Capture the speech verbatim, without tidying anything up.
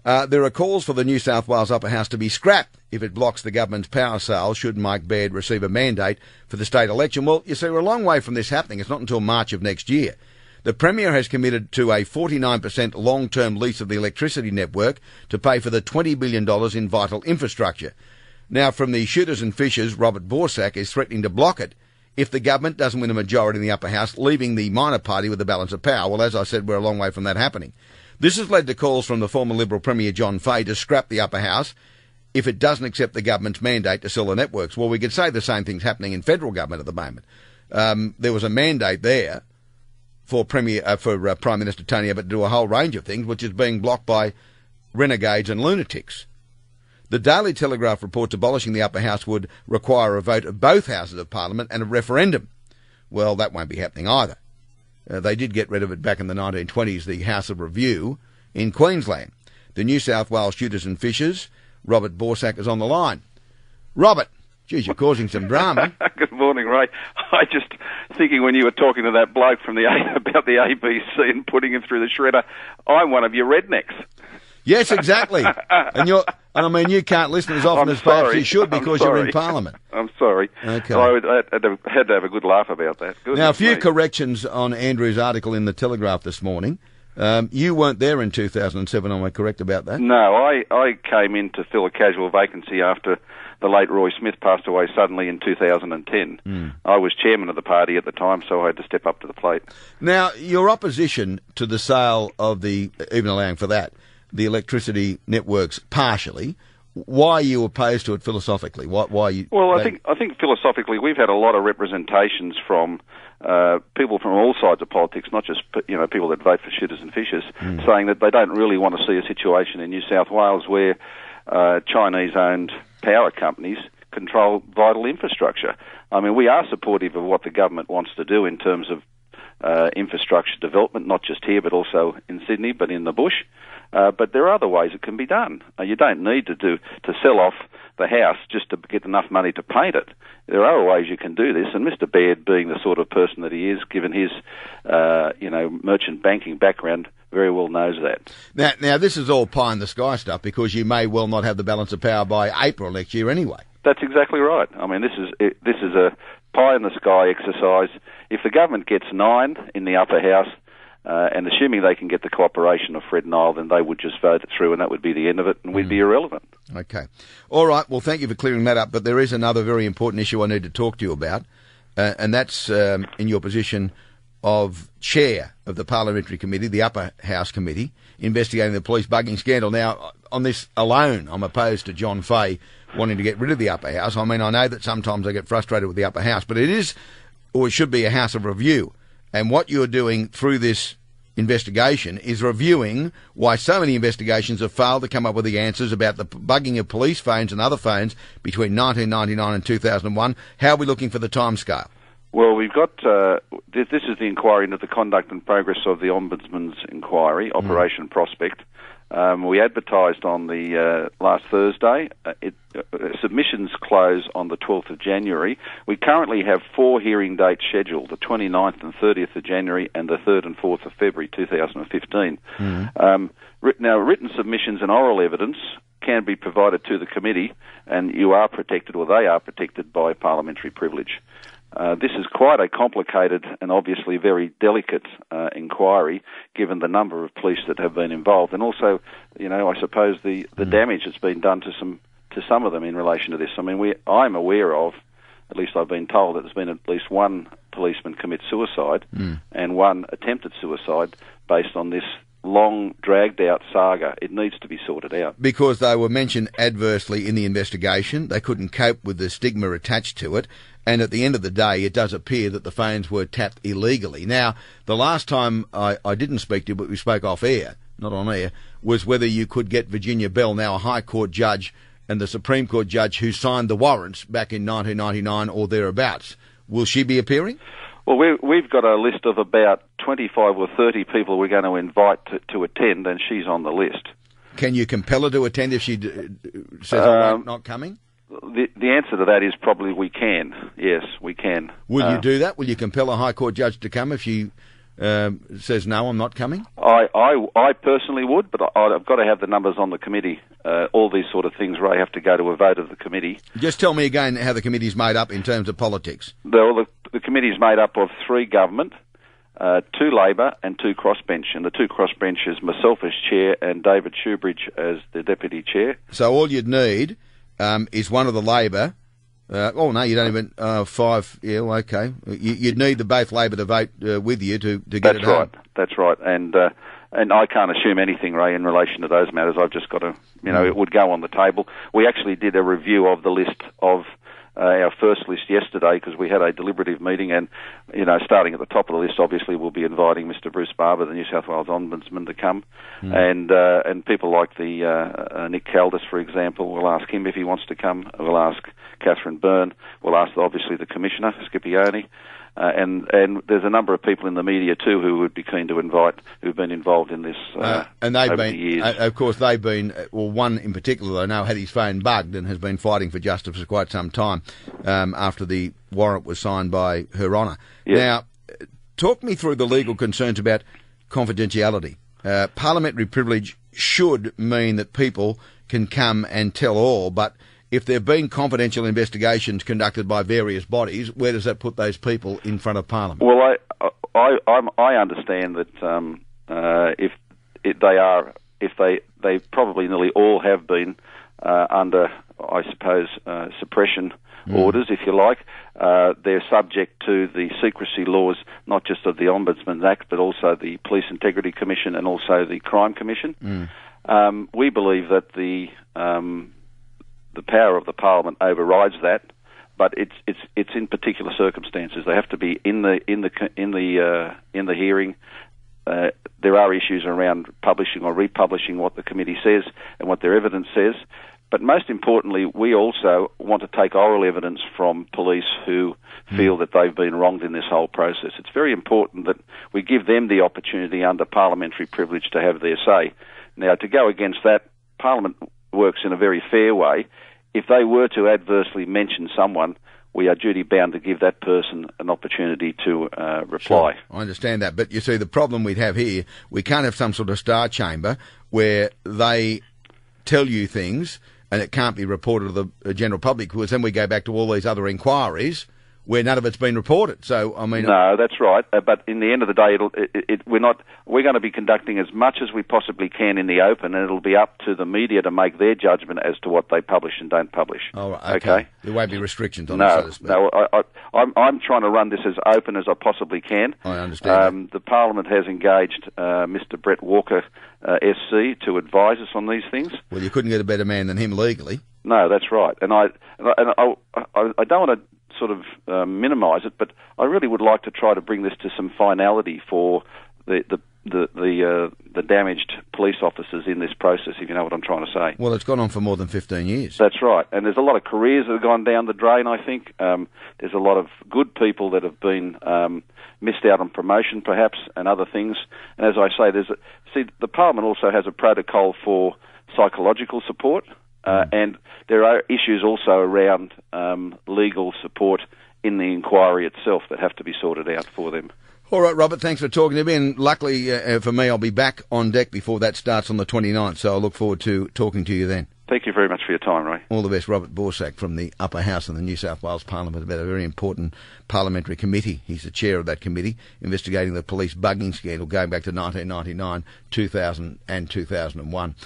Uh, there are calls for the New South Wales Upper House to be scrapped if it blocks the government's power sales should Mike Baird receive a mandate for the state election. Well, you see, we're a long way from this happening. It's not until March of next year. The Premier has committed to a forty-nine percent long-term lease of the electricity network to pay for the twenty billion dollars in vital infrastructure. Now, from the shooters and fishers, Robert Borsak is threatening to block it if the government doesn't win a majority in the upper house, leaving the minor party with the balance of power. Well, as I said, we're a long way from that happening. This has led to calls from the former Liberal Premier John Fahey to scrap the upper house if it doesn't accept the government's mandate to sell the networks. Well, we could say the same thing's happening in federal government at the moment. Um, there was a mandate there for Premier uh, for uh, Prime Minister Tony Abbott to do a whole range of things, which is being blocked by renegades and lunatics. The Daily Telegraph reports abolishing the upper house would require a vote of both houses of Parliament and a referendum. Well, that won't be happening either. Uh, they did get rid of it back in the nineteen twenties, the House of Review in Queensland. The New South Wales Shooters and Fishers, Robert Borsak, is on the line. Robert, geez, you're causing some drama. Good morning, Ray. I just thinking when you were talking to that bloke from the A about the A B C and putting him through the shredder, I'm one of your rednecks. Yes, exactly. and you're, and I mean, you can't listen as often I'm as perhaps sorry. you should because you're in Parliament. I'm sorry. Okay. I, would, I had, to, had to have a good laugh about that. Goodness now, a few me. corrections on Andrew's article in the Telegraph this morning. Um, you weren't there in two thousand seven, am I correct about that? No, I, I came in to fill a casual vacancy after the late Roy Smith passed away suddenly in two thousand ten. Mm. I was chairman of the party at the time, so I had to step up to the plate. Now, your opposition to the sale of the, even allowing for that, the electricity networks partially, why are you opposed to it philosophically? Why, why are you... Well, I they... think I think philosophically we've had a lot of representations from uh, people from all sides of politics, not just you know people that vote for shooters and fishers, mm. saying that they don't really want to see a situation in New South Wales where uh, Chinese-owned power companies control vital infrastructure. I mean, we are supportive of what the government wants to do in terms of uh, infrastructure development, not just here but also in Sydney, but in the bush. Uh, but there are other ways it can be done. Uh, you don't need to do to sell off the house just to get enough money to paint it. There are other ways you can do this, and Mister Baird, being the sort of person that he is, given his uh, you know merchant banking background, very well knows that. Now, now this is all pie in the sky stuff because you may well not have the balance of power by April next year anyway. That's exactly right. I mean, this is it, this is a pie in the sky exercise. If the government gets nine in the upper house, Uh, and assuming they can get the cooperation of Fred Nile, then they would just vote it through and that would be the end of it and we'd mm. be irrelevant. Okay. All right. Well, thank you for clearing that up. But there is another very important issue I need to talk to you about, uh, and that's um, in your position of chair of the Parliamentary Committee, the Upper House Committee, investigating the police bugging scandal. Now, on this alone, I'm opposed to John Fahey wanting to get rid of the Upper House. I mean, I know that sometimes I get frustrated with the Upper House, but it is, or it should be, a house of review. And what you're doing through this investigation is reviewing why so many investigations have failed to come up with the answers about the bugging of police phones and other phones between nineteen ninety-nine and two thousand one. How are we looking for the timescale? Well, we've got, uh, this, this is the inquiry into the conduct and progress of the Ombudsman's inquiry, Operation mm. Prospect. Um, we advertised on the uh, last Thursday. Uh, it, uh, submissions close on the twelfth of January. We currently have four hearing dates scheduled, the twenty-ninth and thirtieth of January and the third and fourth of February two thousand fifteen. Mm. Um, writ- now, written submissions and oral evidence can be provided to the committee, and you are protected, or they are protected, by parliamentary privilege. Uh, this is quite a complicated and obviously very delicate uh, inquiry, given the number of police that have been involved, and also, you know, I suppose the, the mm. damage that's been done to some to some of them in relation to this. I mean, we I'm aware of, at least I've been told, that there's been at least one policeman commit suicide mm. and one attempted suicide based on this long, dragged-out saga. It needs to be sorted out. Because they were mentioned adversely in the investigation. They couldn't cope with the stigma attached to it. And at the end of the day, it does appear that the phones were tapped illegally. Now, the last time I, I didn't speak to you, but we spoke off air, not on air, was whether you could get Virginia Bell, now a High Court judge, and the Supreme Court judge who signed the warrants back in nineteen ninety-nine or thereabouts. Will she be appearing? Well, we, we've got a list of about twenty-five or thirty people we're going to invite to, to attend, and she's on the list. Can you compel her to attend if she d- says, um, I'm not coming? The, the answer to that is probably we can. Yes, we can. Will uh, you do that? Will you compel a High Court judge to come if she um, says, no, I'm not coming? I, I, I personally would, but I, I've got to have the numbers on the committee. Uh, all these sort of things, Ray, have to go to a vote of the committee. Just tell me again how the committee's made up in terms of politics. The, well, the, the committee's made up of three government, uh, two Labor and two crossbench. And the two crossbenchers, myself as chair and David Shoebridge as the deputy chair. So all you'd need um, is one of the Labor... Uh, oh, no, you don't even... Uh, five... Yeah, well, okay. You, you'd need the both Labor to vote uh, with you to, to get That's it home. right. That's right. And uh, and I can't assume anything, Ray, in relation to those matters. I've just got to... You know, mm. it would go on the table. We actually did a review of the list of... Uh, our first list yesterday, because we had a deliberative meeting, and, you know, starting at the top of the list, obviously we'll be inviting Mister Bruce Barber, the New South Wales Ombudsman, to come, mm. and uh, and people like the uh, uh, Nick Caldas, for example. We'll ask him if he wants to come. We'll ask Catherine Byrne. We'll ask, obviously, the Commissioner, Scipione. Uh, and, and there's a number of people in the media too who would be keen to invite, who've been involved in this uh, uh, and they've over been, the years. Uh, of course, they've been, well, one in particular, I know, had his phone bugged and has been fighting for justice for quite some time um, after the warrant was signed by Her Honour. Yes. Now, talk me through the legal concerns about confidentiality. Uh, parliamentary privilege should mean that people can come and tell all, but if there have been confidential investigations conducted by various bodies, where does that put those people in front of Parliament? Well, I I I'm, I understand that um, uh, if it, they are, if they they probably nearly all have been uh, under, I suppose, uh, suppression mm. orders, if you like. Uh, they're subject to the secrecy laws, not just of the Ombudsman Act, but also the Police Integrity Commission and also the Crime Commission. Mm. Um, we believe that the um, the power of the Parliament overrides that, but it's it's it's in particular circumstances. They have to be in the in the in the uh, in the hearing. Uh, there are issues around publishing or republishing what the committee says and what their evidence says. But most importantly, we also want to take oral evidence from police who mm. feel that they've been wronged in this whole process. It's very important that we give them the opportunity under parliamentary privilege to have their say. Now, to go against that, Parliament works in a very fair way. If they were to adversely mention someone, we are duty-bound to give that person an opportunity to uh, reply. Sure, I understand that. But you see, the problem we'd have here, we can't have some sort of star chamber where they tell you things and it can't be reported to the general public, because then we go back to all these other inquiries where none of it's been reported. So, I mean... No, that's right. Uh, but in the end of the day, it'll, it, it, we're not... We're going to be conducting as much as we possibly can in the open, and it'll be up to the media to make their judgment as to what they publish and don't publish. Oh, right, okay. okay. There won't be restrictions on no, it, so to speak. No, I, I, I'm, I'm trying to run this as open as I possibly can. I understand. Um, the Parliament has engaged uh, Mister Brett Walker, uh, S C, to advise us on these things. Well, you couldn't get a better man than him legally. No, that's right. And I, and I, and I, I, I don't want to sort of uh, minimise it, but I really would like to try to bring this to some finality for the the the the, uh, the damaged police officers in this process, if you know what I'm trying to say. Well, it's gone on for more than fifteen years. That's right, and there's a lot of careers that have gone down the drain, I think. Um, there's a lot of good people that have been um, missed out on promotion, perhaps, and other things. And as I say, there's a, see, the Parliament also has a protocol for psychological support. Uh, and there are issues also around um, legal support in the inquiry itself that have to be sorted out for them. All right, Robert, thanks for talking to me. And luckily uh, for me, I'll be back on deck before that starts on the twenty-ninth, so I look forward to talking to you then. Thank you very much for your time, Ray. All the best. Robert Borsak from the Upper House in the New South Wales Parliament, about a very important parliamentary committee. He's the chair of that committee, investigating the police bugging scandal going back to nineteen ninety-nine, two thousand and two thousand one.